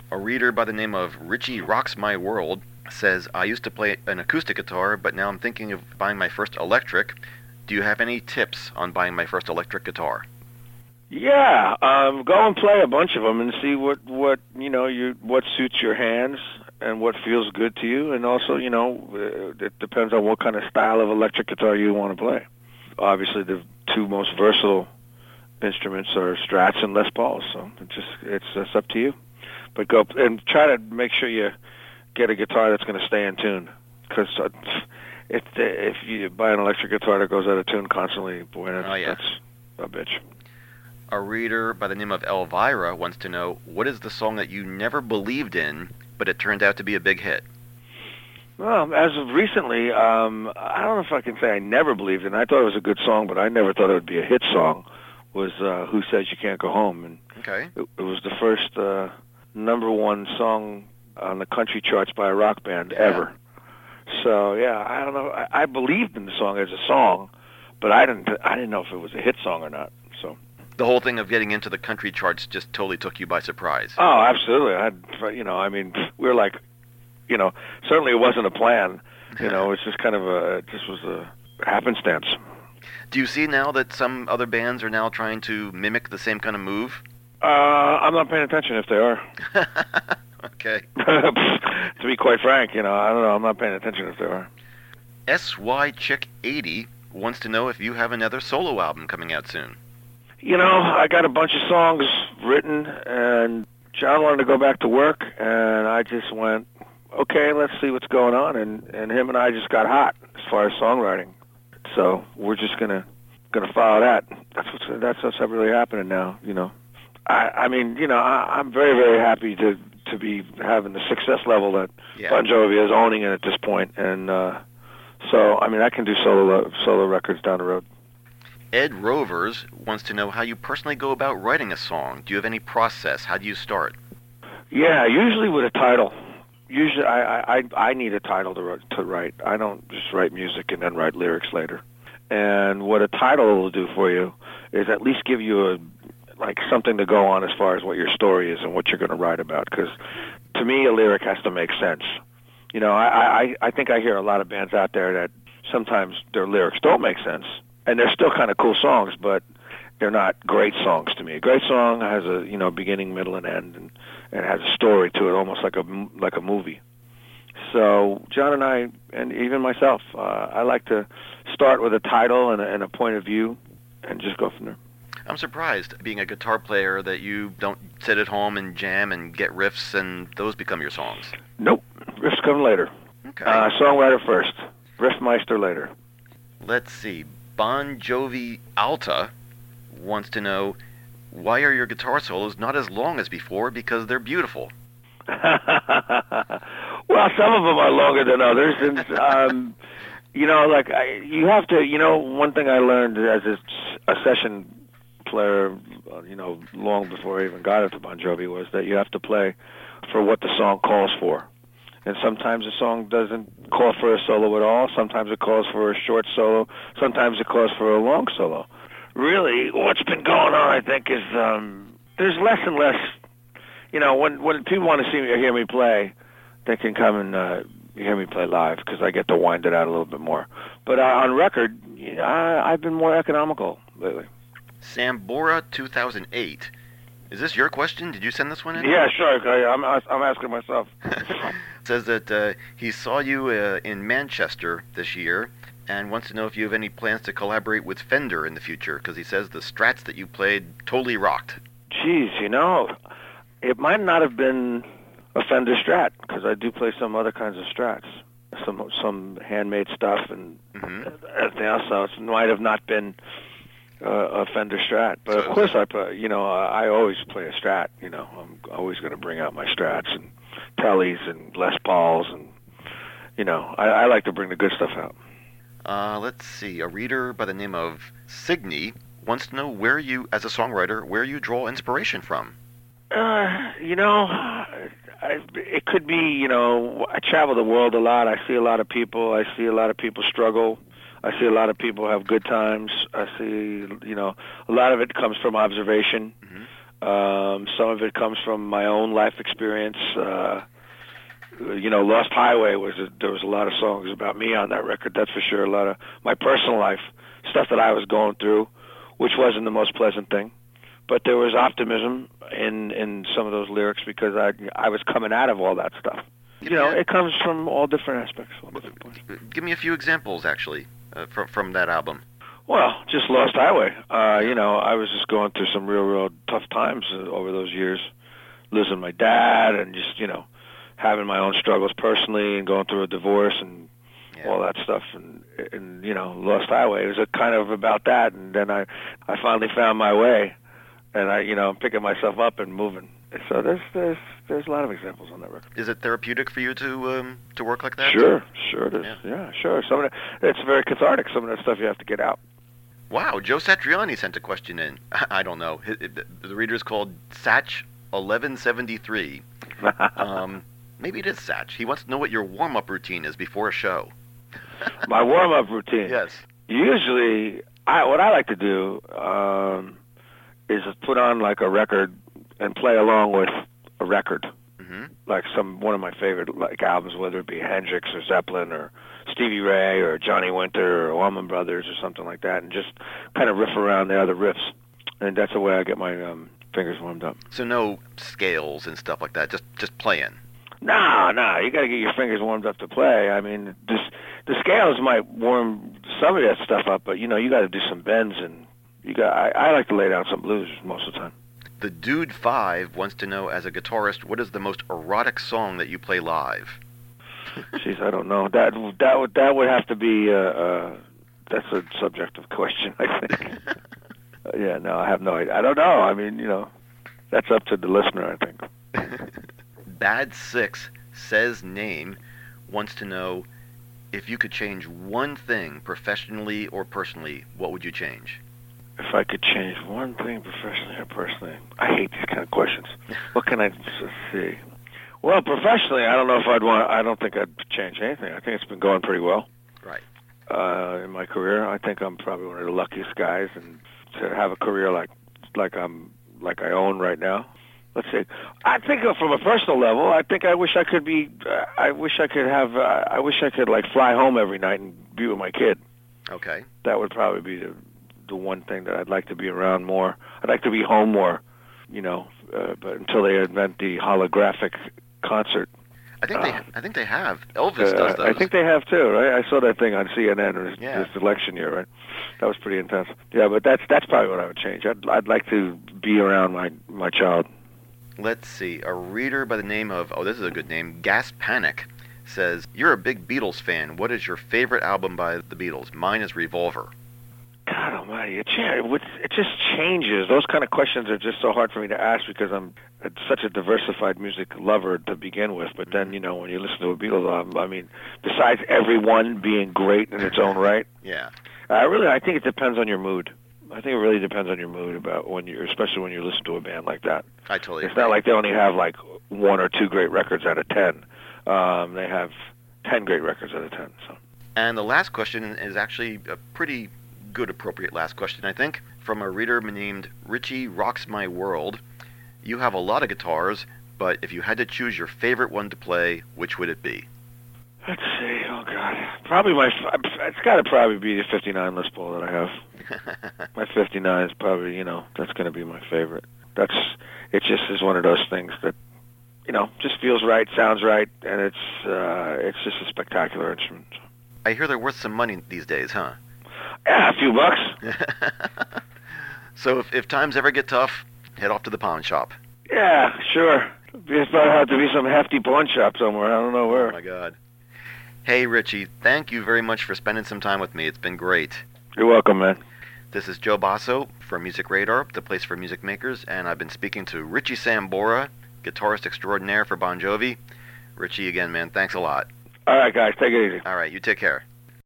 A reader by the name of Richie Rocks My World says, I used to play an acoustic guitar, but now I'm thinking of buying my first electric. Do you have any tips on buying my first electric guitar? Yeah, go and play a bunch of them and see what what suits your hands and what feels good to you, and also it depends on what kind of style of electric guitar you want to play. Obviously, the two most versatile instruments are Strats and Les Pauls, so it's up to you. But go and try to make sure you get a guitar that's going to stay in tune, because if you buy an electric guitar that goes out of tune constantly, boy, that's a bitch. A reader by the name of Elvira wants to know, what is the song that you never believed in, but it turned out to be a big hit? Well, as of recently, I don't know if I can say I never believed in it. I thought it was a good song, but I never thought it would be a hit song, was Who Says You Can't Go Home. And okay. It was the first number one song on the country charts by a rock band ever. So, yeah, I don't know. I believed in the song as a song, but I didn't know if it was a hit song or not. So the whole thing of getting into the country charts just totally took you by surprise. Oh, absolutely. We were like, certainly it wasn't a plan. It was just kind of was a happenstance. Do you see now that some other bands are now trying to mimic the same kind of move? I'm not paying attention if they are. Okay. To be quite frank, I don't know. I'm not paying attention if they are. SY Chick 80 wants to know if you have another solo album coming out soon. I got a bunch of songs written, and John wanted to go back to work, and I just went, okay, let's see what's going on, and him and I just got hot as far as songwriting. So we're just gonna follow that. That's what's really happening now. I'm very, very happy to be having the success level that Bon Jovi is owning it at this point, and I can do solo records down the road. Ed Rovers wants to know how you personally go about writing a song. Do you have any process? How do you start? Yeah, usually with a title. Usually, I need a title to write. I don't just write music and then write lyrics later. And what a title will do for you is at least give you something to go on as far as what your story is and what you're going to write about. Because to me, a lyric has to make sense. I think I hear a lot of bands out there that sometimes their lyrics don't make sense, and they're still kind of cool songs, but they're not great songs to me. A great song has a beginning, middle, and end, and has a story to it, almost like a movie. So John and I, and even myself, I like to start with a title and a point of view, and just go from there. I'm surprised, being a guitar player, that you don't sit at home and jam and get riffs and those become your songs. Nope, riffs come later. Okay. Songwriter first, riffmeister later. Let's see. Bon Jovi Alta wants to know, why are your guitar solos not as long as before? Because they're beautiful. Well, some of them are longer than others, and you have to. One thing I learned as a session player, long before I even got into Bon Jovi, was that you have to play for what the song calls for. And sometimes a song doesn't call for a solo at all. Sometimes it calls for a short solo. Sometimes it calls for a long solo. Really, what's been going on, I think, is there's less and less. When people want to see me or hear me play, they can come and hear me play live, because I get to wind it out a little bit more. But on record, I've been more economical lately. Sambora 2008. Is this your question? Did you send this one in? Yeah, sure. I'm asking myself. Says that he saw you in Manchester this year and wants to know if you have any plans to collaborate with Fender in the future, because he says the Strats that you played totally rocked. Geez, it might not have been a Fender Strat, because I do play some other kinds of Strats, some handmade stuff and everything else. So it might have not been a Fender Strat, but of course I always play a Strat. I'm always going to bring out my Strats and Tellys and Les Pauls, and I like to bring the good stuff out. Let's see. A reader by the name of Signy wants to know where you, as a songwriter, where you draw inspiration from. It could be, I travel the world a lot. I see a lot of people. I see a lot of people struggle. I see a lot of people have good times. I see, a lot of it comes from observation. Some of it comes from my own life experience. Lost Highway there was a lot of songs about me on that record. That's for sure. A lot of my personal life stuff that I was going through, which wasn't the most pleasant thing. But there was optimism in some of those lyrics because I was coming out of all that stuff. It comes from all different aspects. Give me a few examples, actually, from that album. Well, just Lost Highway. I was just going through some real tough times over those years, losing my dad and just, having my own struggles personally and going through a divorce and all that stuff. And Lost Highway, it was kind of about that. And then I finally found my way. And I'm picking myself up and moving. So there's a lot of examples on that record. Is it therapeutic for you to work like that? Sure it is. Yeah, sure. It's very cathartic. Some of that stuff you have to get out. Wow, Joe Satriani sent a question in. I don't know. The reader is called Satch1173. Maybe it is Satch. He wants to know what your warm-up routine is before a show. My warm-up routine? Yes. Usually, what I like to do is put on like a record and play along with a record, like one of my favorite albums, whether it be Hendrix or Zeppelin or Stevie Ray or Johnny Winter or Allman Brothers or something like that, and just kind of riff around the other riffs, and that's the way I get my fingers warmed up. So no scales and stuff like that, just playing. No, you got to get your fingers warmed up to play. I mean, the scales might warm some of that stuff up, but you got to do some bends and. I like to lay down some blues most of the time. The Dude 5 wants to know, as a guitarist, what is the most erotic song that you play live? Jeez, I don't know. That would have to be that's a subjective question, I think. I have no idea. I don't know. I mean, that's up to the listener, I think. Bad Six says name wants to know, if you could change one thing professionally or personally, what would you change? If I could change one thing professionally or personally, I hate these kind of questions. What can I see? Well, professionally, I don't know if I don't think I'd change anything. I think it's been going pretty well. Right. In my career, I think I'm probably one of the luckiest guys, and to have a career like I own right now. Let's see. I think from a personal level, I think I wish I could like fly home every night and be with my kid. Okay. That would probably be the one thing that I'd like to be around more. I'd like to be home more, but until they invent the holographic concert. I think they have. Elvis does those. I think they have too, right? I saw that thing on CNN this election year, right? That was pretty intense. Yeah, but that's probably what I would change. I'd like to be around my child. Let's see. A reader by the name of, this is a good name, Gas Panic, says, you're a big Beatles fan. What is your favorite album by the Beatles? Mine is Revolver. God almighty, it just changes. Those kind of questions are just so hard for me to ask because I'm such a diversified music lover to begin with. But then, when you listen to a Beatles album, I mean, besides every one being great in its own right, I think it depends on your mood. I think it really depends on your mood about especially when you listen to a band like that. I totally agree. It's not like they only have like one or two great records out of 10. They have 10 great records out of 10. So. And the last question is actually a pretty good, appropriate last question, I think, from a reader named Richie Rocks My World. You have a lot of guitars, but if you had to choose your favorite one to play, which would it be? Let's see. Oh God, it's got to probably be the '59 Les Paul that I have. My '59 is probably, that's going to be my favorite. It just is one of those things that, just feels right, sounds right, and it's just a spectacular instrument. I hear they're worth some money these days, huh? Yeah, a few bucks. So if times ever get tough, head off to the pawn shop. Yeah, sure. There's probably have to be some hefty pawn shop somewhere. I don't know where. Oh, my God. Hey, Richie, thank you very much for spending some time with me. It's been great. You're welcome, man. This is Joe Basso from Music Radar, the place for music makers, and I've been speaking to Richie Sambora, guitarist extraordinaire for Bon Jovi. Richie, again, man, thanks a lot. All right, guys, take it easy. All right, you take care.